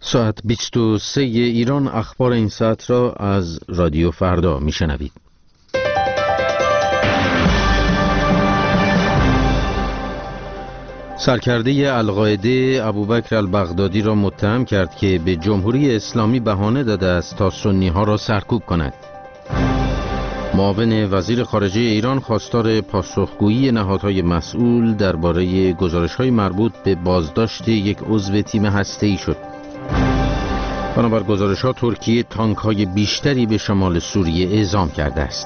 ساعت 23 ایران اخبار این ساعت را از رادیو فردا میشنوید. سرکرده القاعده ابوبکر البغدادی را متهم کرد که به جمهوری اسلامی بهانه داده است تا سنی‌ها را سرکوب کند. معاون وزیر خارجه ایران خواستار پاسخگویی نهادهای مسئول درباره گزارش‌های مربوط به بازداشت یک عضو تیم هسته‌ای شد. بنابر گزارش‌ها ترکیه تانک‌های بیشتری به شمال سوریه اعزام کرده است.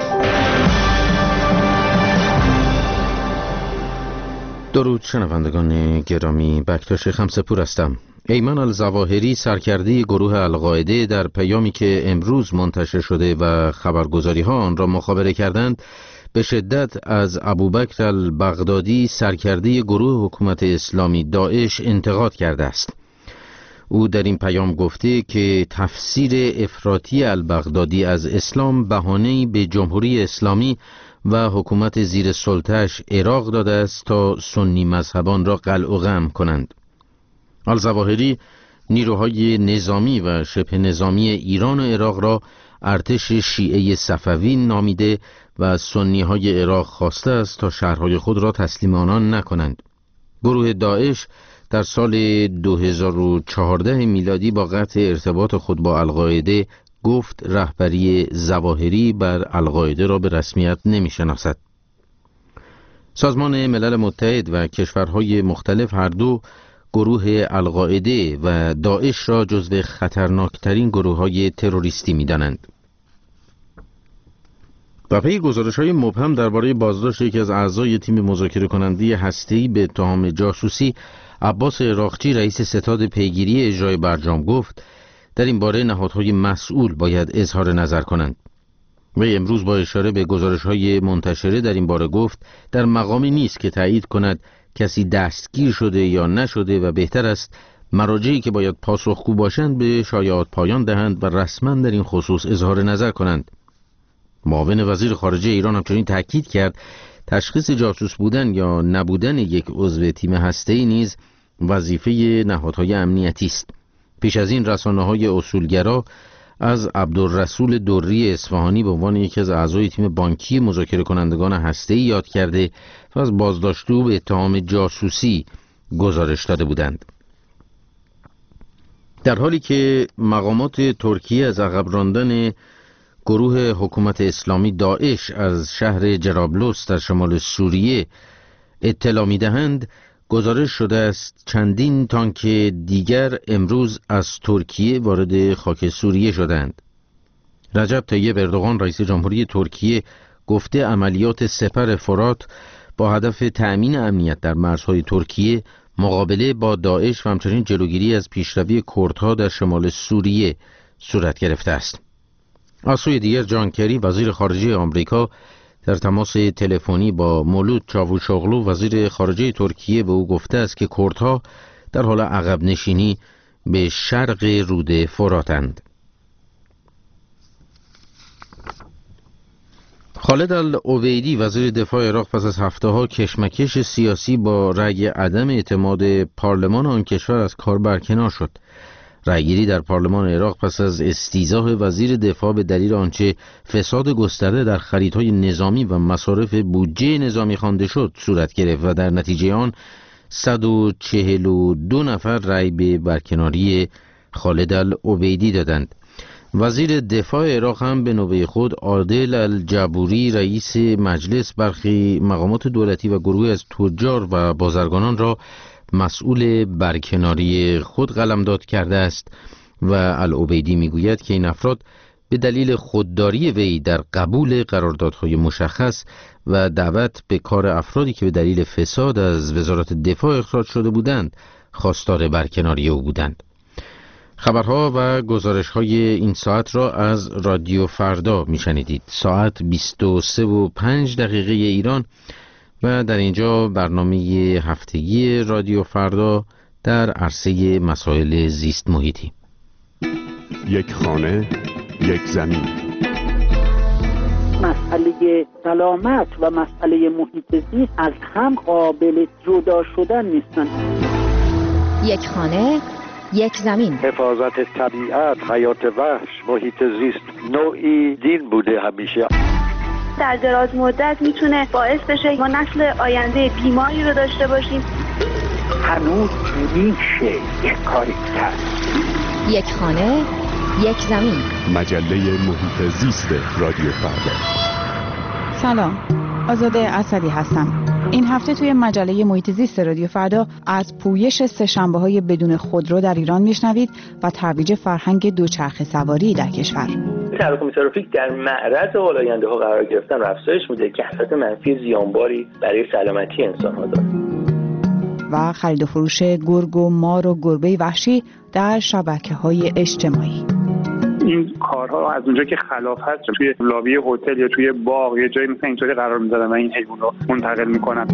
درود شنوندگان گرامی، بکتاش خمسپور هستم. ایمن الظواهری سرکرده گروه القاعده در پیامی که امروز منتشر شده و خبرگزاری‌ها آن را مخابره کردند به شدت از ابوبکر البغدادی سرکرده گروه حکومت اسلامی داعش انتقاد کرده است. او در این پیام گفته که تفسیر افراطی البغدادی از اسلام بهانه‌ای به جمهوری اسلامی و حکومت زیر سلطه‌اش عراق داده است تا سنی مذهبان را قلع و قم کنند. الظواهری نیروهای نظامی و شبه نظامی ایران و عراق را ارتش شیعه صفوی نامیده و سنی‌های عراق خواسته است تا شهرهای خود را تسلیم آنان نکنند. گروه داعش در سال 2014 میلادی با قطع ارتباط خود با القاعده گفت رهبری ظواهری بر القاعده را به رسمیت نمی‌شناسد. سازمان ملل متحد و کشورهای مختلف هر دو گروه القاعده و داعش را جزو خطرناکترین گروه‌های تروریستی می‌دانند. و پی گزارش‌های مبهم درباره بازداشت یکی از اعضای تیم مذاکره کننده هسته‌ای به اتهام جاسوسی، عباس عراقچی رئیس ستاد پیگیری اجرای برجام گفت در این باره نهادهای مسئول باید اظهار نظر کنند. وی امروز با اشاره به گزارش‌های منتشره در این باره گفت در مقامی نیست که تایید کند کسی دستگیر شده یا نشده و بهتر است مراجعی که باید پاسخگو باشند به شایعات پایان دهند و رسما در این خصوص اظهار نظر کنند. معاون وزیر خارجه ایران همچنین تاکید کرد تشخیص جاسوس بودن یا نبودن یک عضو تیم هسته‌ای نیز وظیفه نهادهای امنیتی است. پیش از این رسانه‌های اصولگرا از عبدالرسول دری اصفهانی به عنوان یکی از اعضای تیم بانکی مذاکره کنندگان هسته‌ای یاد کرده و از بازداشت او به اتهام جاسوسی گزارش داده بودند. در حالی که مقامات ترکیه از عقب راندن گروه حکومت اسلامی داعش از شهر جرابلس در شمال سوریه اطلاع می‌دهند، گزارش شده است چندین تانک دیگر امروز از ترکیه وارد خاک سوریه شدند. رجب طیب اردوغان رئیس جمهوری ترکیه گفته عملیات سپر فرات با هدف تأمین امنیت در مرزهای ترکیه، مقابله با داعش و همچنین جلوگیری از پیشروی کردها در شمال سوریه صورت گرفته است. از سوی دیگر جان کری وزیر خارجه آمریکا در تماس تلفنی با مولود چاوشوغلو وزیر خارجه ترکیه به او گفته است که کردها در حال عقب نشینی به شرق رود فراتند. خالد العبیدی وزیر دفاع عراق پس از هفته‌ها کشمکش سیاسی با رأی عدم اعتماد پارلمان آن کشور از کار برکنار شد. رأیگیری در پارلمان عراق پس از استیضاح وزیر دفاع به دلیل آنچه فساد گسترده در خریدهای نظامی و مصارف بودجه نظامی خوانده شد صورت گرفت و در نتیجه آن 142 نفر رأی به برکناری خالد العبیدی دادند. وزیر دفاع عراق هم به نوبه خود عادل الجبوری رئیس مجلس برخی مقامات دولتی و گروهی از تجار و بازرگانان را مسئول برکناری خود قلمداد کرده است و العبیدی میگوید که این افراد به دلیل خودداری وی در قبول قراردادهای مشخص و دعوت به کار افرادی که به دلیل فساد از وزارت دفاع اخراج شده بودند خواستار برکناری او بودند. خبرها و گزارش‌های این ساعت را از رادیو فردا میشنیدید. ساعت 23:05 ایران و در اینجا برنامه هفتگی رادیو فردا در عرصه مسائل زیست محیطی. یک خانه، یک زمین. مسئله سلامت و مسئله محیط زیست از هم قابل جدا شدن نیستند. یک خانه، یک زمین. حفاظت طبیعت، حیات وحش، محیط زیست نوعی دین بوده همیشه. در دراز مدت میتونه باعث بشه ما نسل آینده بیماری رو داشته باشیم. هنوز میشه یک کاری کرد. یک خانه، یک زمین. مجله محیط زیست رادیو فردا. سلام، آزاده اسدی هستم. این هفته توی مجله محیط زیست رادیو فردا از پویش سه‌شنبه‌های بدون خودرو در ایران میشنوید و ترویج فرهنگ دوچرخه سواری در کشور. تراکنش ترافیک در معرض آلاینده‌ها قرار گرفتن و افزایش میده که اثرات منفی زیانباری برای سلامتی انسان‌ها داره. و خرید و فروش گرگ و مار و گربه وحشی در شبکه‌های اجتماعی. این کارها از اونجا که خلاف هست توی لابی هتل یا توی باغ یا جایی مثل اینطوری قرار می‌ذارن و این حیوان رو منتقل می‌کنن.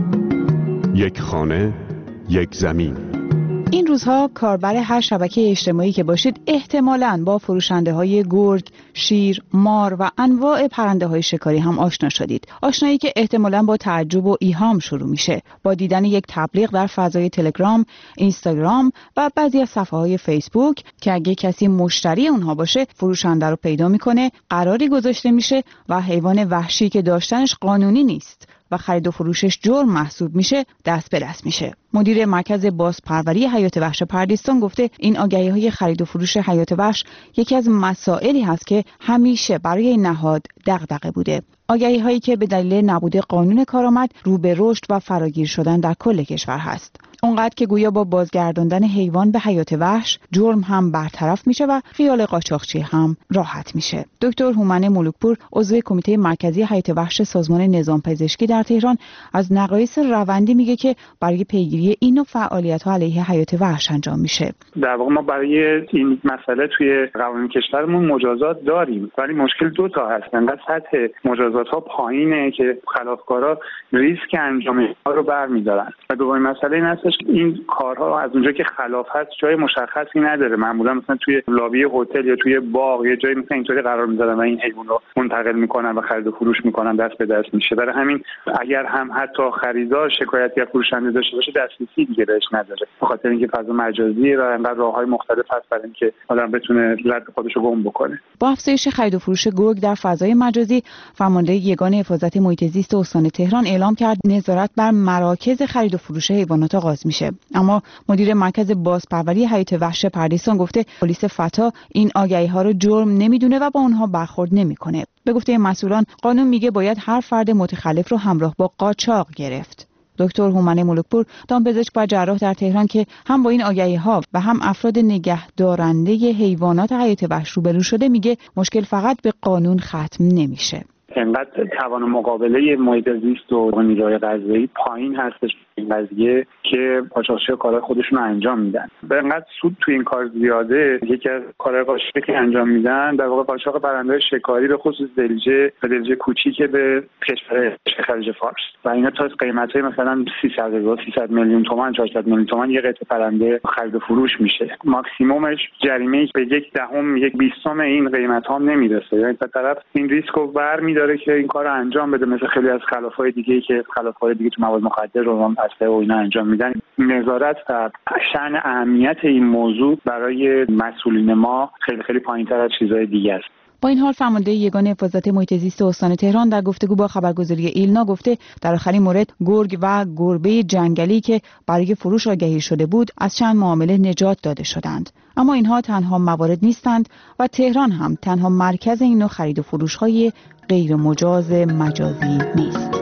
یک خانه، یک زمین. این روزها کاربر هر شبکه اجتماعی که باشید احتمالاً با فروشنده‌های گرگ، شیر، مار و انواع پرنده‌های شکاری هم آشنا شدید. آشنایی که احتمالاً با تعجب و ایهام شروع میشه، با دیدن یک تبلیغ در فضای تلگرام، اینستاگرام و بعضی از صفحه‌های فیسبوک که اگه کسی مشتری اونها باشه، فروشنده رو پیدا میکنه، قراری گذاشته میشه و حیوان وحشی که داشتنش قانونی نیست و خرید و فروشش جرم محسوب میشه، دست به دست میشه. مدیر مرکز بازپروری حیات وحش پردیستان گفته این آگهی‌های خرید و فروش حیات وحش یکی از مسائلی هست که همیشه برای این نهاد دغدغه بوده. آگهی‌هایی که به دلیل نبود قانون کارآمد رو به رشد و فراگیر شدن در کل کشور هست. اونقدر که گویا با بازگرداندن حیوان به حیات وحش جرم هم برطرف میشه و خیال قاچاقچی هم راحت میشه. دکتر هومن ملوکپور عضو کمیته مرکزی حیات وحش سازمان نظام پزشکی در تهران از نقایص روندی میگه که برای پیگیری این نوع فعالیت‌ها علیه حیات وحش انجام میشه. در واقع ما برای این مسئله توی قوانین کشورمون مجازات داریم، ولی مشکل دو تا هست. انقدر سطح مجازات‌ها پایینه که خلافکارا ریسک انجام اینها رو برمی‌دارن. و دومین مسئله این هست این کارها از اونجا که خلاف هست جای مشخصی نداره. معمولا مثلا توی لابی هتل یا توی باغ یا جایی مثل اینطوری قرار می‌ذارن و این حیوان رو منتقل می‌کنن و خرید و فروش می‌کنن، دست به دست میشه. برای همین اگر هم حتی خریدار شکایتی از فروشنده داشته باشه دسترسی دیگه بهش نداره، به خاطر اینکه فضا مجازی و انقدر راه‌های مختلف هست برای اینکه آدم بتونه رد خودش رو گم بکنه. با افزایش خرید و فروش گرگ در فضای مجازی، فرمانده یگان حفاظت محیط زیست استان تهران اعلام کرد نظارت بر مراکز خرید و فروش حیوانات آغاز میشه. اما مدیر مرکز بازپروری حیات وحش پردیستان گفته پلیس فتا این آگهی‌ها رو جرم نمیدونه و با اونها برخورد نمیکنه. به گفته مسئولان قانون میگه باید هر فرد متخلف رو همراه با قاچاق گرفت. دکتر هومن ملوکپور دامپزشک و جراح در تهران که هم با این آگهی‌ها و هم افراد نگهدارنده حیوانات حیات وحش روبرو شده میگه مشکل فقط به قانون ختم نمیشه. انقدر توان مقابله محیط زیست و نیروهای قضایی پایین هستش این قضیه که قاچاقچی‌ها کارهای خودشون رو انجام میدن. انقدر سود تو این کار زیاده. یکی از کارهای قاچاقی که انجام میدن در واقع قاچاق پرنده شکاری به خصوص دلجه کوچیک به کشور خلیج فارس و اینا تا قیمت‌های مثلا 300 میلیون تومان 400 میلیون تومان یه قطعه پرنده خرید و فروش میشه. ماکسیممش جریمه به 1/10 این قیمت‌ها نمیرسه. یعنی طرف این ریسکو برمی‌داره که این کارو انجام بده، مثل خیلی از خلافای دیگه که خلافای دیگه تو مواد مخدر و اسلحه و اینا انجام میدن. نظارت و شأن اهمیت این موضوع برای مسئولین ما خیلی خیلی پایین‌تر از چیزهای دیگه است. با این حال فرمانده یگان حفاظت محیط زیست استان تهران در گفتگو با خبرگزاری ایلنا گفته در آخرین مورد گرگ و گربه جنگلی که برای فروش آگهی شده بود از چند معامله نجات داده شدند. اما اینها تنها موارد نیستند و تهران هم تنها مرکز این نوع خرید و فروش‌های غیر مجاز مجازی نیست.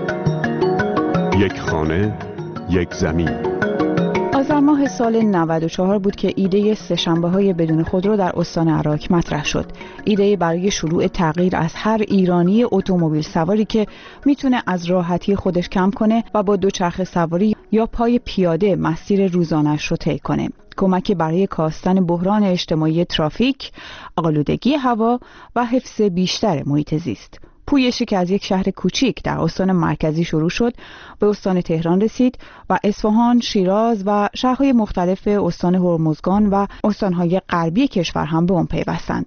یک خانه، یک زمین. آذر ماه سال 94 بود که ایده سه‌شنبه‌های بدون خودرو در استان عراق مطرح شد. ایده برای شروع تغییر از هر ایرانی اتومبیل سواری که میتونه از راحتی خودش کم کنه و با دوچرخه سواری یا پای پیاده مسیر روزانه‌اش رو طی کنه. کمکی برای کاستن بحران اجتماعی ترافیک، آلودگی هوا و حفظ بیشتر محیط زیست. پویشی که از یک شهر کوچیک در استان مرکزی شروع شد به استان تهران رسید و اصفهان، شیراز و شهرهای مختلف استان هرمزگان و استانهای غربی کشور هم به اون پیوستند.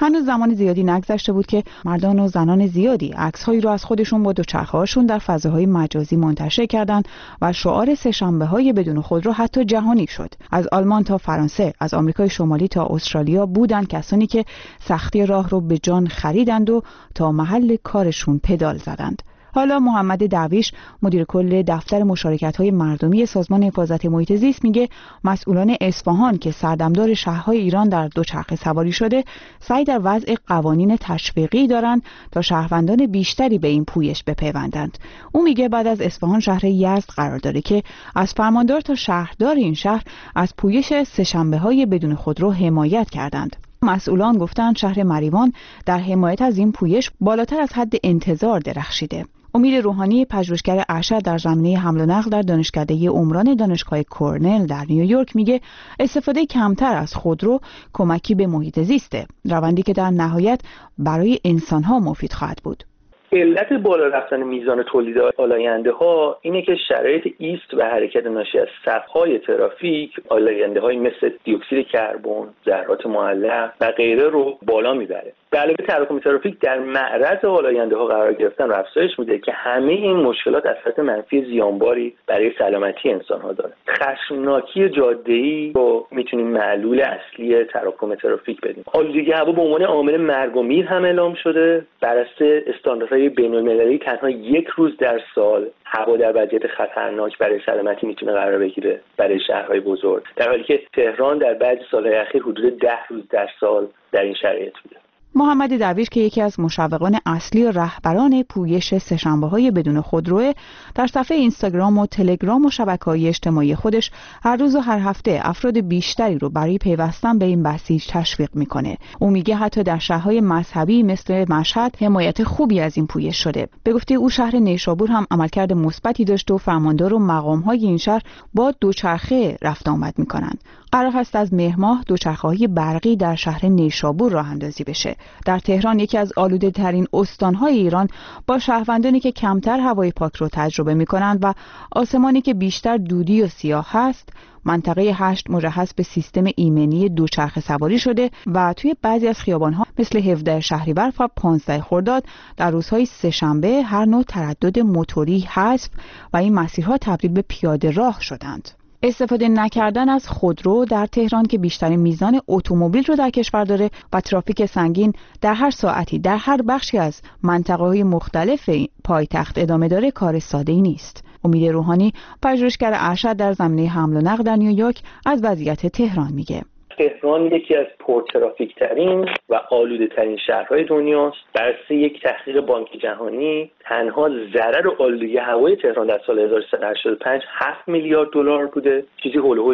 هنوز زمان زیادی نگذشته بود که مردان و زنان زیادی عکس‌هایی رو از خودشون با دوچرخه‌هاشون در فضاهای مجازی منتشر کردند و شعار سه‌شنبه‌های بدون خودرو حتی جهانی شد. از آلمان تا فرانسه، از آمریکای شمالی تا استرالیا بودند کسانی که سختی راه رو به جان خریدند و تا محل کارشون پدال زدند. حالا محمد درویش مدیر کل دفتر مشارکت‌های مردمی سازمان حفاظت محیط زیست میگه مسئولان اصفهان که سردمدار شهرهای ایران در دوچرخه سواری شده سعی در وضع قوانین تشویقی دارند تا شهروندان بیشتری به این پویش بپیوندند. او میگه بعد از اصفهان شهر یزد قرار داره که از فرماندار تا شهردار این شهر از پویش سه‌شنبه‌های بدون خودرو حمایت کردند. مسئولان گفتند شهر مریوان در حمایت از این پویش بالاتر از حد انتظار درخشیده. امید روحانی پژوهشگر ارشد در زمینه حمل و نقل در دانشکده عمران دانشگاه کرنل در نیویورک میگه استفاده کمتر از خودرو کمکی به محیط زیسته، روندی که در نهایت برای انسان‌ها مفید خواهد بود. علت بالا رفتن میزان تولید آلاینده ها اینه که شرایط ایست و حرکت ناشی از صف‌های ترافیک آلاینده های مثل دی اکسید کربن، ذرات معلق و غیره رو بالا میبره. به علاوه تراکم ترافیک در معرض آلاینده ها قرار گرفتن و افزایش میده که همه این مشکلات اثرات منفی زیانباری برای سلامتی انسان ها داره. خشمناکی جاده‌ای رو میتونیم معلول اصلی تراکم ترافیک بدیم. آلودگی هوا به عنوان عامل مرگ و میر هم اعلام شده. بر اساس استانداردهای بین‌المللی تنها یک روز در سال هوا در وضعیت خطرناک برای سلامتی میتونه قرار بگیره برای شهرهای بزرگ، در حالی که تهران در بعضی سالهای اخیر حدود 10 روز در سال در این شرایط بوده. محمد درویش که یکی از مشوقان اصلی و رهبران پویش سه‌شنبه‌های بدون خودرو، در صفحه اینستاگرام و تلگرام و شبکه‌های اجتماعی خودش هر روز و هر هفته افراد بیشتری رو برای پیوستن به این بسیج تشویق میکنه. او میگه حتی در شهرهای مذهبی مثل مشهد حمایت خوبی از این پویش شده. به گفته او شهر نیشابور هم عملکرد مثبتی داشت و فرماندار و مقام‌های این شهر با دوچرخه رفت آمد میکنند. قرار است از مهر ماه دوچرخه‌های برقی در شهر نیشابور راه اندازی بشه. در تهران یکی از آلوده ترین استانهای ایران با شهروندانی که کمتر هوای پاک رو تجربه می کنند و آسمانی که بیشتر دودی و سیاه هست، منطقه 8 مرخص به سیستم ایمنی دوچرخه سواری شده و توی بعضی از خیابان‌ها مثل 17 شهریور و 15 خرداد در روزهای سه‌شنبه هر نوع تردد موتوری حذف و این مسیرها تبدیل به پیاده راه شدند. استفاده نکردن از خودرو در تهران که بیشترین میزان اتومبیل رو در کشور داره و ترافیک سنگین در هر ساعتی در هر بخشی از منطقه‌های مختلف پایتخت ادامه داره کار ساده‌ای نیست. امید روحانی پژوهشگر ارشد در زمینه حمل و نقل در نیویورک از وضعیت تهران میگه. تهران یکی از پرترافیک ترین و آلوده ترین شهرهای دنیاست. بر اساس یک تحقیق بانک جهانی تنها ضرر آلودگی هوای تهران در سال 1385 7 میلیارد دلار بوده، چیزی هولوش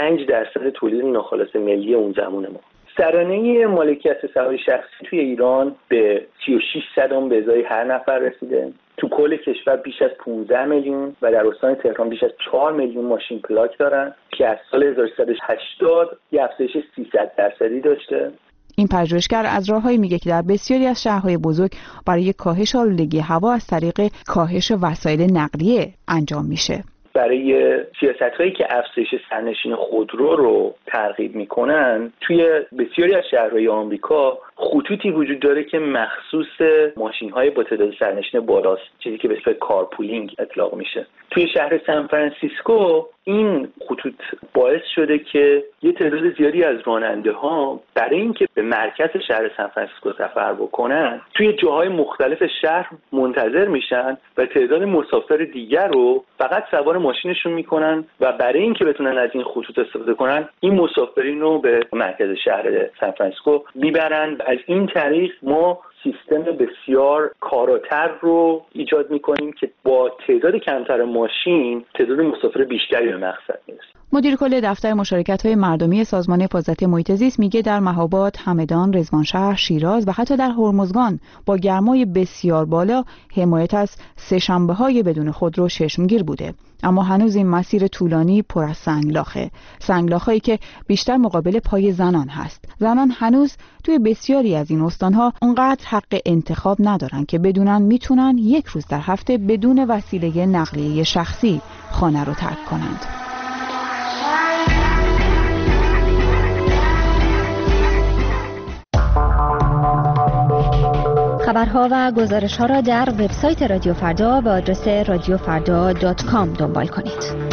5% تولید ناخالص ملی اون زمان ما. سرانه مالکیت سواری شخصی توی ایران به 36 به ازای هر نفر رسیده. تو کل کشور بیش از 15 میلیون و در استان تهران بیش از 4 میلیون ماشین پلاک دارن که از سال 1380 یه افزایش 300% داشته. این پژوهشگر از راههایی میگه که در بسیاری از شهرهای بزرگ برای کاهش آلودگی هوا از طریق کاهش وسایل نقلیه انجام میشه. برای سیاست‌هایی که افزایش سرنشین خودرو رو ترغیب میکنن توی بسیاری از شهرهای آمریکا خطوطی وجود داره که مخصوص ماشین‌های با تعداد سرنشین بالاست، چیزی که به اسم کارپولینگ اطلاق میشه. توی شهر سان فرانسیسکو این خطوط باعث شده که یه تعداد زیادی از راننده‌ها برای اینکه به مرکز شهر سان فرانسیسکو سفر بکنن توی جاهای مختلف شهر منتظر میشن و تعداد مسافر دیگر رو فقط سوار ماشینشون میکنن و برای اینکه بتونن از این خطوط استفاده کنن این مسافرین رو به مرکز شهر سان فرانسیسکو میبرن. از این طریق ما سیستم بسیار کاراتر رو ایجاد میکنیم که با تعداد کمتر ماشین تعداد مسافر بیشتری به مقصد میرسه. مدیر کل دفتر مشارکت‌های مردمی سازمان حفاظت محیط زیست میگه در مهاباد، همدان، رضوانشهر، شیراز و حتی در هرمزگان با گرمای بسیار بالا حمایت از سه‌شنبه‌های بدون خودرو چشمگیر بوده. اما هنوز این مسیر طولانی پر از سنگلاخه. سنگلاخه‌ای که بیشتر مقابل پای زنان هست. زنان هنوز توی بسیاری از این استان‌ها اونقدر حق انتخاب ندارن که بدونن میتونن یک روز در هفته بدون وسیله نقلیه شخصی خانه رو ترک کنند. خبرها و گزارش‌ها را در وبسایت رادیو فردا با آدرس radiofrda.com دنبال کنید.